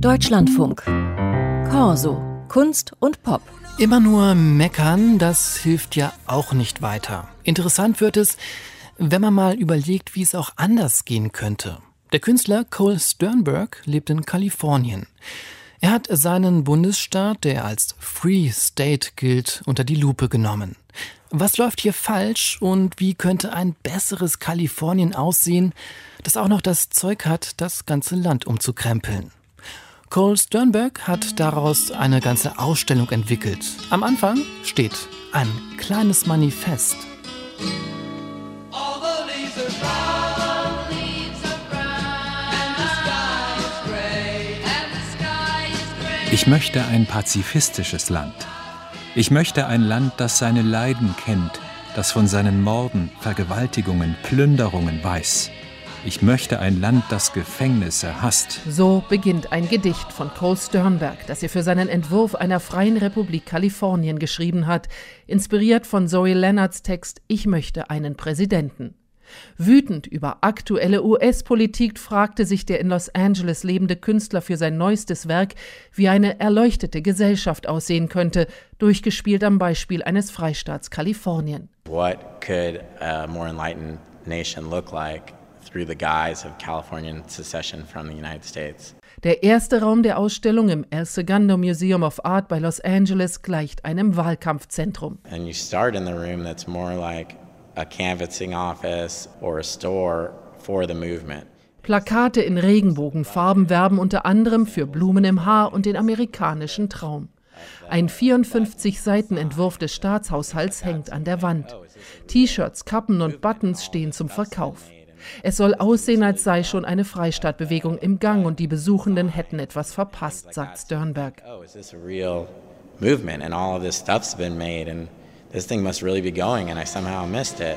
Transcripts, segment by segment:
Deutschlandfunk. Corso. Kunst und Pop. Immer nur meckern, das hilft ja auch nicht weiter. Interessant wird es, wenn man mal überlegt, wie es auch anders gehen könnte. Der Künstler Cole Sternberg lebt in Kalifornien. Er hat seinen Bundesstaat, der als Free State gilt, unter die Lupe genommen. Was läuft hier falsch und wie könnte ein besseres Kalifornien aussehen, das auch noch das Zeug hat, das ganze Land umzukrempeln? Cole Sternberg hat daraus eine ganze Ausstellung entwickelt. Am Anfang steht ein kleines Manifest. Ich möchte ein pazifistisches Land. Ich möchte ein Land, das seine Leiden kennt, das von seinen Morden, Vergewaltigungen, Plünderungen weiß. Ich möchte ein Land, das Gefängnisse hasst. So beginnt ein Gedicht von Cole Sternberg, das er für seinen Entwurf einer freien Republik Kalifornien geschrieben hat, inspiriert von Zoe Leonards Text »Ich möchte einen Präsidenten«. Wütend über aktuelle US-Politik fragte sich der in Los Angeles lebende Künstler für sein neuestes Werk, wie eine erleuchtete Gesellschaft aussehen könnte, durchgespielt am Beispiel eines Freistaats Kalifornien. What could a more enlightened nation look like through the guise of Californian secession from the United States? Der erste Raum der Ausstellung im El Segundo Museum of Art bei Los Angeles gleicht einem Wahlkampfzentrum. And you start in the room that's more like a canvassing office or a store for the movement. Plakate in Regenbogenfarben werben unter anderem für Blumen im Haar und den amerikanischen Traum. Ein 54-Seiten-Entwurf des Staatshaushalts hängt an der Wand. T-Shirts, Kappen und Buttons stehen zum Verkauf. Es soll aussehen, als sei schon eine Freistaatbewegung im Gang und die Besuchenden hätten etwas verpasst, sagt Sternberg. Oh, is this a real movement and all of this stuff's been made and this thing must really be going and I somehow missed it.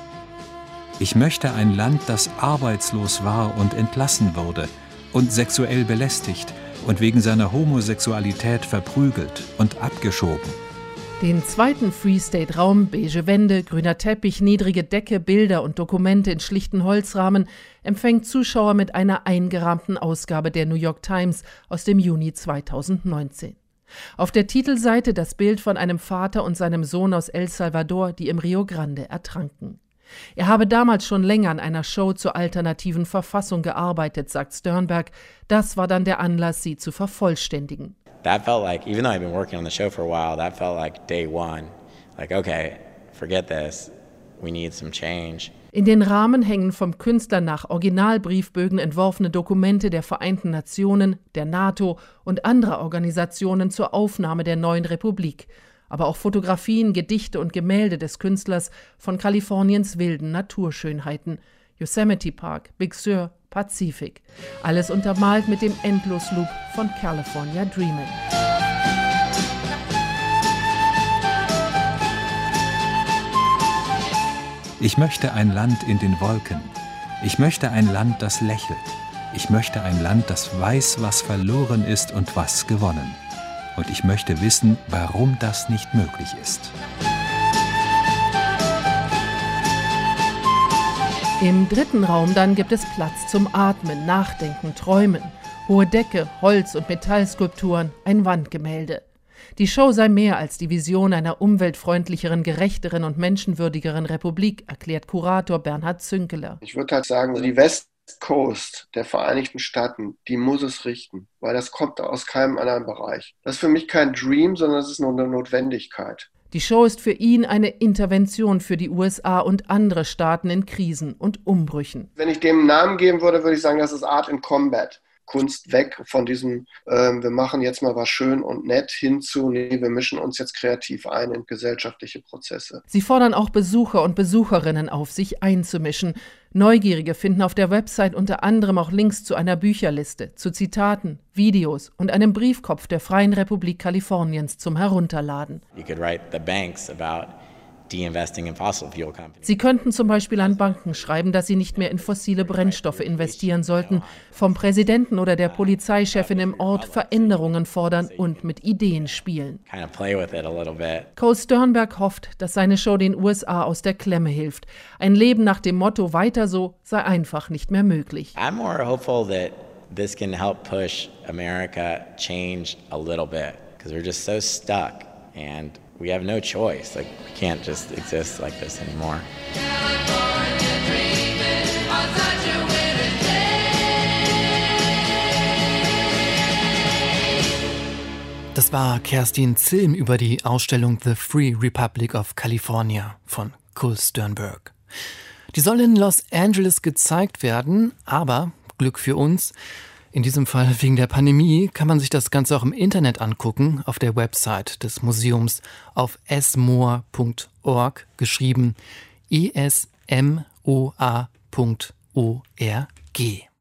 Ich möchte ein Land, das arbeitslos war und entlassen wurde und sexuell belästigt und wegen seiner Homosexualität verprügelt und abgeschoben. Den zweiten Free State Raum, beige Wände, grüner Teppich, niedrige Decke, Bilder und Dokumente in schlichten Holzrahmen, empfängt Zuschauer mit einer eingerahmten Ausgabe der New York Times aus dem Juni 2019. Auf der Titelseite das Bild von einem Vater und seinem Sohn aus El Salvador, die im Rio Grande ertranken. Er habe damals schon länger an einer Show zur alternativen Verfassung gearbeitet, sagt Sternberg. Das war dann der Anlass, sie zu vervollständigen. That felt like, even though I've been working on the show for a while, that felt like day one. Like, okay, forget this. We need some change. In den Rahmen hängen vom Künstler nach Originalbriefbögen entworfene Dokumente der Vereinten Nationen, der NATO und anderer Organisationen zur Aufnahme der neuen Republik. Aber auch Fotografien, Gedichte und Gemälde des Künstlers von Kaliforniens wilden Naturschönheiten. Yosemite Park, Big Sur, Pazifik. Alles untermalt mit dem Endlosloop von California Dreamin'. Ich möchte ein Land in den Wolken. Ich möchte ein Land, das lächelt. Ich möchte ein Land, das weiß, was verloren ist und was gewonnen. Und ich möchte wissen, warum das nicht möglich ist. Im dritten Raum dann gibt es Platz zum Atmen, Nachdenken, Träumen. Hohe Decke, Holz- und Metallskulpturen, ein Wandgemälde. Die Show sei mehr als die Vision einer umweltfreundlicheren, gerechteren und menschenwürdigeren Republik, erklärt Kurator Bernhard Zünkeler. Ich würde halt sagen, die West Coast der Vereinigten Staaten, die muss es richten, weil das kommt aus keinem anderen Bereich. Das ist für mich kein Dream, sondern das ist nur eine Notwendigkeit. Die Show ist für ihn eine Intervention für die USA und andere Staaten in Krisen und Umbrüchen. Wenn ich dem einen Namen geben würde, würde ich sagen, das ist Art in Combat. Kunst weg von diesem, wir machen jetzt mal was schön und nett, hin zu, nee, wir mischen uns jetzt kreativ ein in gesellschaftliche Prozesse. Sie fordern auch Besucher und Besucherinnen auf, sich einzumischen. Neugierige finden auf der Website unter anderem auch Links zu einer Bücherliste, zu Zitaten, Videos und einem Briefkopf der Freien Republik Kaliforniens zum Herunterladen. You could write the banks about de-investing in fossil fuel companies. Sie könnten zum Beispiel an Banken schreiben, dass sie nicht mehr in fossile Brennstoffe investieren sollten, vom Präsidenten oder der Polizeichefin im Ort Veränderungen fordern und mit Ideen spielen. Kind of play with it a little bit. Cole Sternberg hofft, dass seine Show den USA aus der Klemme hilft. Ein Leben nach dem Motto „Weiter so“ sei einfach nicht mehr möglich. I'm more hopeful that this can help push America change a little bit, because we're just so stuck and we have no choice. Like, we can't just exist like this anymore. Das war Kerstin Zilm über die Ausstellung The Free Republic of California von Cole Sternberg. Die soll in Los Angeles gezeigt werden, aber, Glück für uns, in diesem Fall wegen der Pandemie, kann man sich das Ganze auch im Internet angucken, auf der Website des Museums auf esmoa.org, geschrieben esmoa.org.